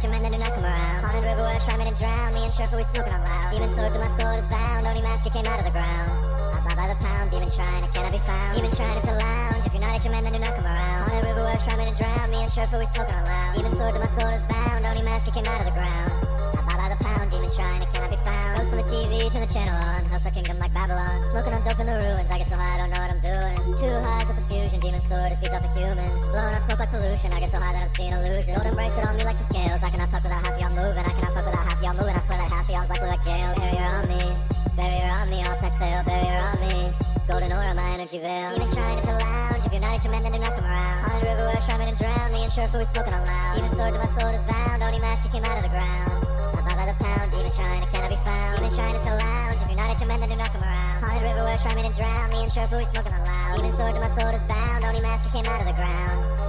United your men that do not come around. Haunted river where I shrine and drown. Me and Sherpa we smoking on loud. Demon sword to my sword is bound. Only mask came out of the ground. I buy by the pound. Demon shrine, it cannot be found. Demon shrine, it's a lounge. If United your men that do not come around. Haunted river where I shrine and drown. Me and Sherpa we smoking on loud. Demon sword to my sword is bound. Only mask came out of the ground. I buy by the pound. Demon shrine, it cannot be found. Roast on the TV, turn the channel on. House a kingdom like Babylon. Smoking on dope in the ruins. I get so high, I don't know what I'm doing. Too high, it's a fusion. Demon sword, it feeds off a human. Blowing on smoke like pollution. I get so high that I'm seeing illusion. Golden bracelet on me like some scales. I cannot fuck without half y'all moving. I cannot fuck without half y'all moving. I swear that half y'all's likely like jail. Barrier on me, barrier on me. All text fail, barrier on me. Golden aura, my energy veil. Demon shrine, it's a lounge. If you're not your men, then do not come around. Haunted river where I shrine and drown. Me and Sherpa we smoking on loud. Demon sword to my sword is bound. Only mask came out of the ground. I buy by the pound. Demon shrine, it cannot be found. Demon shrine, it's a lounge. If you're not your men, then do not come around. Haunted river where I shrine and drown. Me and Sherpa we smoking on loud. Demon sword to my sword is bound. Only mask came out of the ground.